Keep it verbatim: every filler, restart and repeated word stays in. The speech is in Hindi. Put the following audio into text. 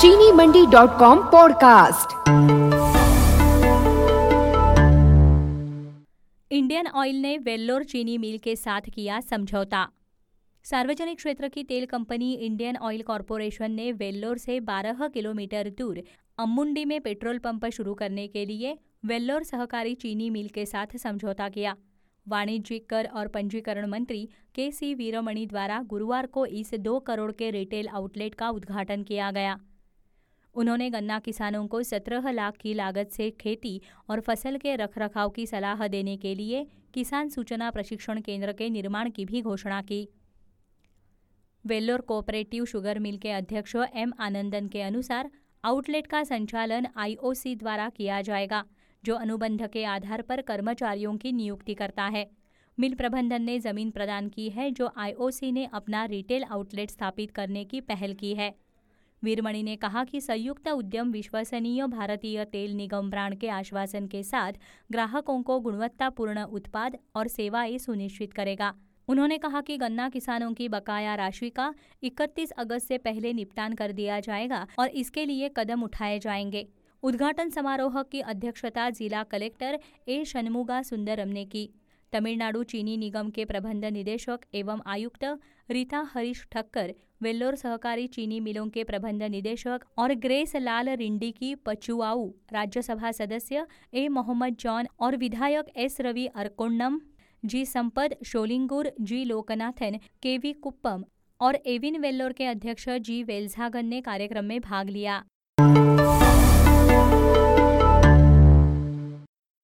चीनी Mandi dot com podcast. Indian oil ने वेल्लोर चीनी मिल के साथ किया समझौता। सार्वजनिक क्षेत्र की तेल कंपनी इंडियन ऑयल कॉरपोरेशन ने वेल्लोर से बारह किलोमीटर दूर अम्मुंडी में पेट्रोल पंप शुरू करने के लिए वेल्लोर सहकारी चीनी मिल के साथ समझौता किया। वाणिज्यिक कर और पंजीकरण मंत्री के सी वीरमणि द्वारा गुरुवार को इस दो करोड़ के रिटेल आउटलेट का उद्घाटन किया गया। उन्होंने गन्ना किसानों को सत्रह लाख की लागत से खेती और फसल के रखरखाव की सलाह देने के लिए किसान सूचना प्रशिक्षण केंद्र के निर्माण की भी घोषणा की। वेल्लोर कोऑपरेटिव शुगर मिल के अध्यक्ष एम आनंदन के अनुसार आउटलेट का संचालन आई ओ सी द्वारा किया जाएगा, जो अनुबंध के आधार पर कर्मचारियों की नियुक्ति करता है। मिल प्रबंधन ने जमीन प्रदान की है, जो आई ओ सी ने अपना रिटेल आउटलेट स्थापित करने की पहल की है। वीरमणि ने कहा कि संयुक्त उद्यम विश्वसनीय भारतीय तेल निगम ब्रांड के आश्वासन के साथ ग्राहकों को गुणवत्तापूर्ण उत्पाद और सेवाएं सुनिश्चित करेगा। उन्होंने कहा कि गन्ना किसानों की बकाया राशि का इकतीस अगस्त से पहले निपटान कर दिया जाएगा और इसके लिए कदम उठाए जाएंगे। उद्घाटन समारोह की अध्यक्षता जिला कलेक्टर ए शनमुगा सुंदरम ने की। तमिलनाडु चीनी निगम के प्रबंध निदेशक एवं आयुक्त रीता हरीश ठक्कर, वेल्लोर सहकारी चीनी मिलों के प्रबंध निदेशक और ग्रेस लाल रिंडी की पचुआऊ, राज्यसभा सदस्य ए मोहम्मद जॉन और विधायक S Ravi Arakkonam, G Sampath Sholinghur, G Lokanathan, K V Kuppam और एविन वेल्लोर के अध्यक्ष जी वेल्झागन ने कार्यक्रम में भाग लिया।